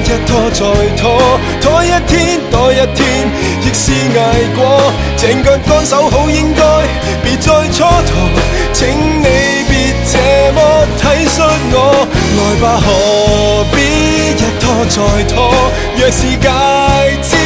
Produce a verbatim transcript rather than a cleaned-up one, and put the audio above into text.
一拖再拖，拖一天多一天，亦是捱過。正腳乾手好應該，別再蹉跎。請你別這麼體恤我，來吧，何必一拖再拖？若是戒指